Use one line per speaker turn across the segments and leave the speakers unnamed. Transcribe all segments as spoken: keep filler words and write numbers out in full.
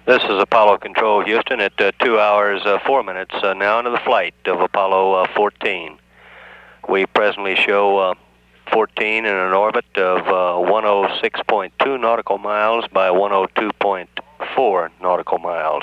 This is Apollo Control Houston at uh, two hours, uh, four minutes uh, now into the flight of Apollo uh, fourteen. We presently show uh, fourteen in an orbit of uh, one oh six point two nautical miles by one oh two point four nautical miles.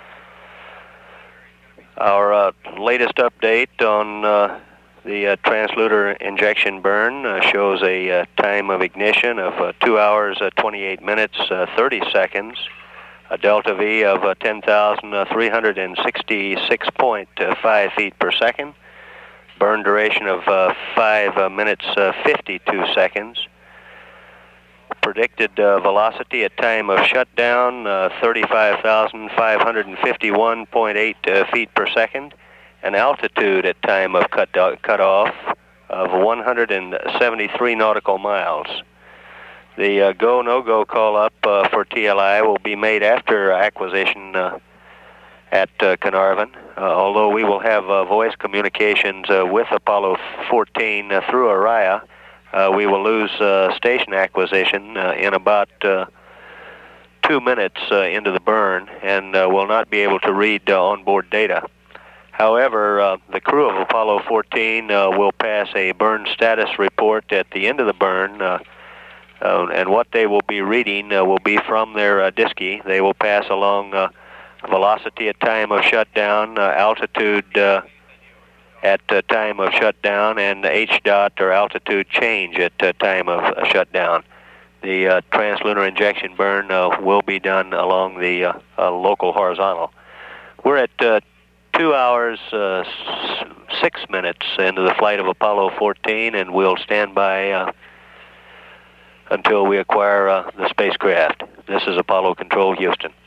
Our uh, latest update on uh, the uh, translunar injection burn uh, shows a uh, time of ignition of uh, two hours, uh, twenty-eight minutes, uh, thirty seconds. A delta V of uh, ten thousand three hundred sixty-six point five feet per second. Burn duration of uh, five uh, minutes, uh, fifty-two seconds. Predicted uh, velocity at time of shutdown, uh, thirty-five thousand five hundred fifty-one point eight uh, feet per second. An altitude at time of cut, uh, cutoff of one hundred seventy-three nautical miles. The uh, go, no-go call-up uh, for T L I will be made after acquisition uh, at uh, Caernarvon, uh, although we will have uh, voice communications uh, with Apollo fourteen uh, through Araya. Uh, we will lose uh, station acquisition uh, in about uh, two minutes uh, into the burn and uh, will not be able to read uh, onboard data. However, uh, the crew of Apollo fourteen uh, will pass a burn status report at the end of the burn, uh, Uh, and what they will be reading uh, will be from their uh, diski. They will pass along uh, velocity at time of shutdown, uh, altitude uh, at uh, time of shutdown, and H dot or altitude change at uh, time of uh, shutdown. The uh, translunar injection burn uh, will be done along the uh, uh, local horizontal. We're at uh, two hours, uh, six minutes into the flight of Apollo fourteen, and we'll stand by uh, until we acquire uh, the spacecraft. This is Apollo Control Houston.